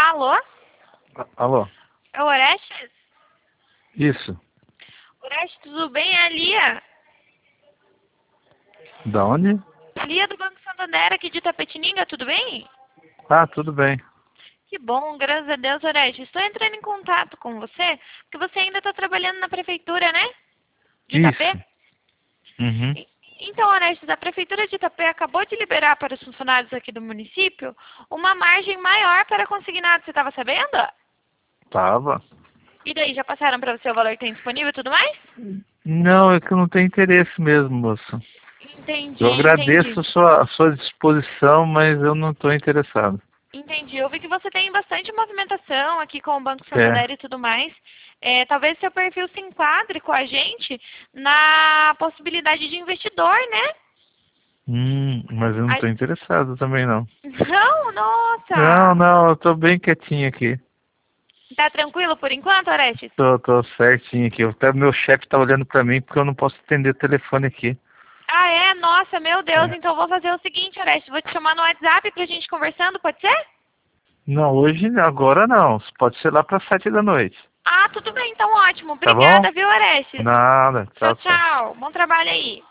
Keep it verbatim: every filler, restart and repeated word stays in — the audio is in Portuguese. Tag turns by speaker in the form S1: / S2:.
S1: Alô?
S2: A- Alô?
S1: É o Orestes?
S2: Isso.
S1: Orestes, tudo bem? É a Lia.
S2: Da onde?
S1: Lia do Banco Santander aqui de Tapetininga, tudo bem?
S2: Ah, tudo bem.
S1: Que bom, graças a Deus, Orestes. Estou entrando em contato com você, porque você ainda está trabalhando na prefeitura, né? De Itapê?
S2: Isso. Uhum.
S1: E- Então, Orestes, a prefeitura de Itapê acabou de liberar para os funcionários aqui do município uma margem maior para consignado. Você estava sabendo?
S2: Tava.
S1: E daí, já passaram para você o valor que tem disponível e tudo mais?
S2: Não, é que eu não tenho interesse mesmo, moça.
S1: Entendi,
S2: Eu
S1: entendi.
S2: agradeço a sua, a sua disposição, mas eu não estou interessado.
S1: Entendi. Eu vi que você tem bastante movimentação aqui com o Banco
S2: É.
S1: Santander e tudo mais. É, talvez seu perfil se enquadre com a gente na possibilidade de investidor, né?
S2: Hum, mas eu não
S1: A-
S2: estou interessado também, não.
S1: Não,
S2: Não,
S1: nossa!
S2: não, eu estou bem quietinho aqui.
S1: Tá tranquilo por enquanto, Orestes?
S2: Tô, tô certinho aqui. Até meu chefe tá olhando para mim porque eu não posso atender o telefone aqui.
S1: Ah, é? Nossa, meu Deus.
S2: É.
S1: Então eu vou fazer o seguinte, Orestes. Vou te chamar no WhatsApp pra gente conversando, pode ser?
S2: Não, hoje, agora não. Pode ser lá para sete da noite.
S1: Ah, tudo bem. Então ótimo.
S2: Tá bom?
S1: Obrigada, viu, Orestes?
S2: Nada.
S1: Tchau,
S2: Tchau, tchau.
S1: tchau. Bom trabalho aí.